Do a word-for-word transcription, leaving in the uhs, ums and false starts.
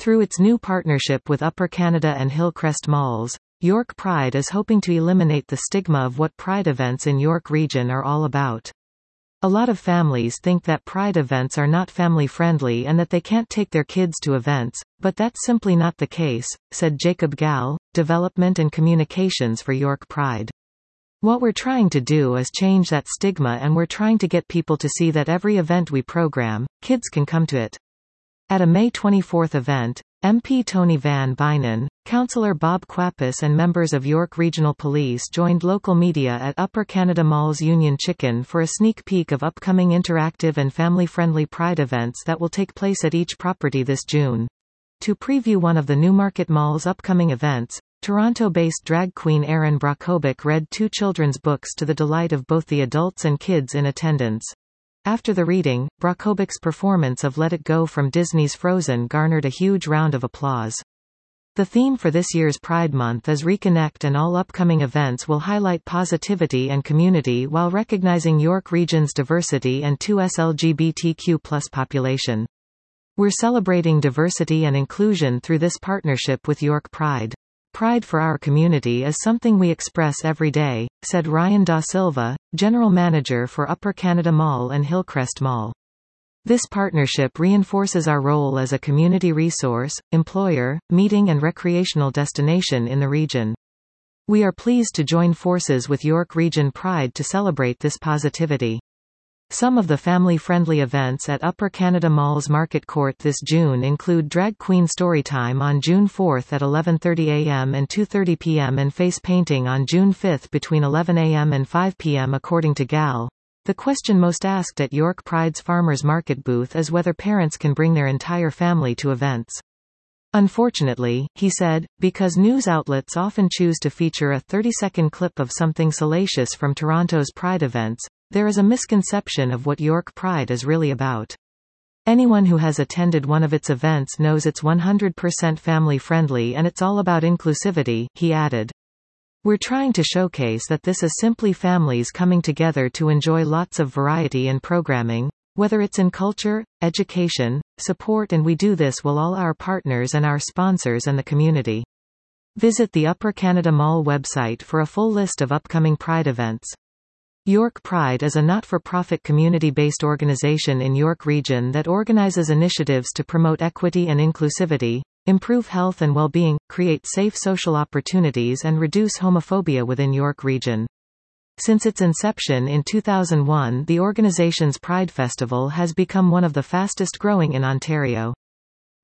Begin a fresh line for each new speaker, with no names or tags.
Through its new partnership with Upper Canada and Hillcrest Malls, York Pride is hoping to eliminate the stigma of what Pride events in York Region are all about. A lot of families think that Pride events are not family-friendly and that they can't take their kids to events, but that's simply not the case, said Jacob Gall, Development and Communications for York Pride. What we're trying to do is change that stigma, and we're trying to get people to see that every event we program, kids can come to it. At a May twenty-fourth event, M P Tony Van Bynen, Councillor Bob Quapis and members of York Regional Police joined local media at Upper Canada Mall's Union Chicken for a sneak peek of upcoming interactive and family-friendly Pride events that will take place at each property this June. To preview one of the Newmarket Mall's upcoming events, Toronto-based drag queen Erin Brockovich read two children's books to the delight of both the adults and kids in attendance. After the reading, Brockovich's performance of Let It Go from Disney's Frozen garnered a huge round of applause. The theme for this year's Pride Month is Reconnect, and all upcoming events will highlight positivity and community while recognizing York Region's diversity and two S L G B T Q plus population. We're celebrating diversity and inclusion through this partnership with York Pride. Pride for our community is something we express every day, said Ryan Da Silva, General Manager for Upper Canada Mall and Hillcrest Mall. This partnership reinforces our role as a community resource, employer, meeting and recreational destination in the region. We are pleased to join forces with York Region Pride to celebrate this positivity. Some of the family-friendly events at Upper Canada Mall's Market Court this June include Drag Queen Storytime on June fourth at eleven thirty a m and two thirty p m and face painting on June fifth between eleven a m and five p m According to Gall, the question most asked at York Pride's Farmers Market booth is whether parents can bring their entire family to events. Unfortunately, he said, because news outlets often choose to feature a thirty-second clip of something salacious from Toronto's Pride events, there is a misconception of what York Pride is really about. Anyone who has attended one of its events knows it's one hundred percent family-friendly and it's all about inclusivity, he added. We're trying to showcase that this is simply families coming together to enjoy lots of variety and programming, whether it's in culture, education, support, and we do this with all our partners and our sponsors and the community. Visit the Upper Canada Mall website for a full list of upcoming Pride events. York Pride is a not-for-profit community-based organization in York Region that organizes initiatives to promote equity and inclusivity, improve health and well-being, create safe social opportunities and reduce homophobia within York Region. Since its inception in two thousand one, the organization's Pride Festival has become one of the fastest growing in Ontario.